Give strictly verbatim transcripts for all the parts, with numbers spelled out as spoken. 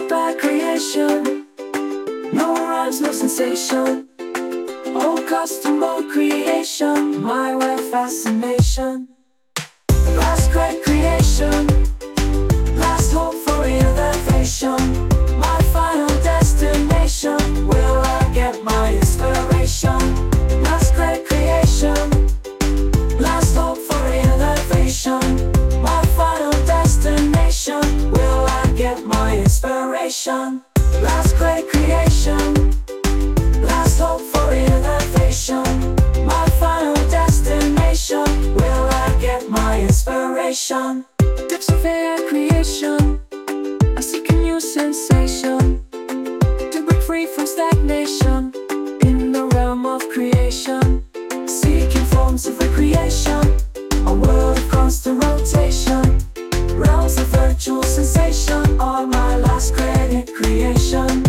by creation. No rhymes, no sensation. All custom, all creation. My way fascination. Last great creation. Last hope for elevation. My final destination. Will I get my inspiration? Last great creation. Last hope for elevation. My final destination. Will I get my inspiration? Last great creation. Last hope for elevation. My final destination. Will I get my inspiration? Depths of A I creation. I seek a new sensation. To break free from stagnation. In the realm of creation. Seeking forms of recreation. A world of constant rotation. Realms of virtual sensation are my last great creation.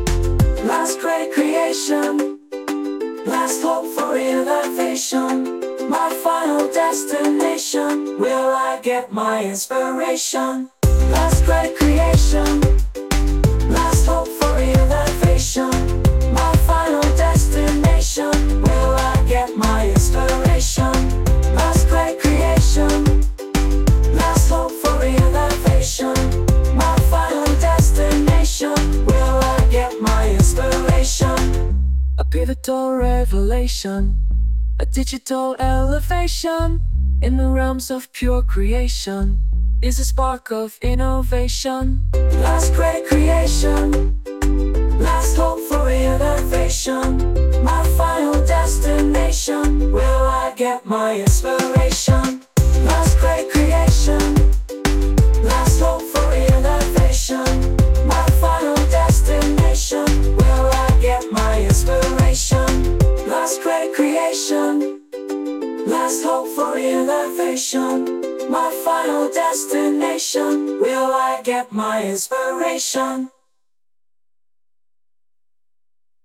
Last great creation. Last hope for elevation. My final destination. Will I get my inspiration? Last great creation. Last hope for elevation. My final destination. Will I get my inspiration? Last great creation. Last hope for elevation. My final destination. Will I get my inspiration? A pivotal revelation. A digital elevation. In the realms of pure creation. Is a spark of innovation. Last great creation. Last hope for elevation. My final destination. Will I get my inspiration? Last great creation. Last hope for elevation. My final destination. Will I get my inspiration? Last great creation. Last hope for elevation. My final destination. Will I get my inspiration?